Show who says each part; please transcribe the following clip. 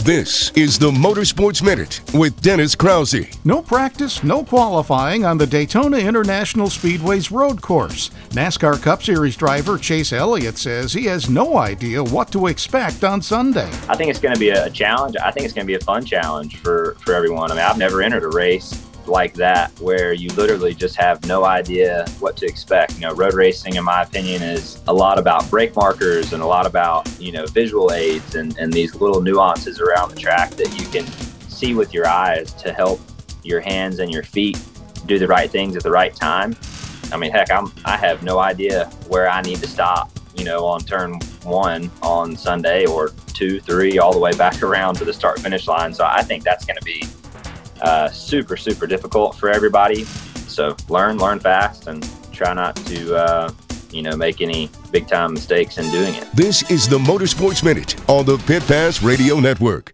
Speaker 1: This is the Motorsports Minute with Dennis Krause.
Speaker 2: No practice, no qualifying on the Daytona International Speedway's road course. NASCAR Cup Series driver Chase Elliott says he has no idea what to expect on Sunday.
Speaker 3: I think it's going to be a challenge. I think it's going to be a fun challenge for everyone. I mean, I've never entered a race like that where you literally just have no idea what to expect. You know, road racing, in my opinion, is a lot about brake markers and a lot about, visual aids and these little nuances around the track that you can see with your eyes to help your hands and your feet do the right things at the right time. I mean, heck, I have no idea where I need to stop, on turn 1 on Sunday, or 2, 3, all the way back around to the start finish line. So I think that's going to be super, super difficult for everybody. So learn fast and try not to, make any big time mistakes in doing it.
Speaker 1: This is the Motorsports Minute on the Pit Pass Radio Network.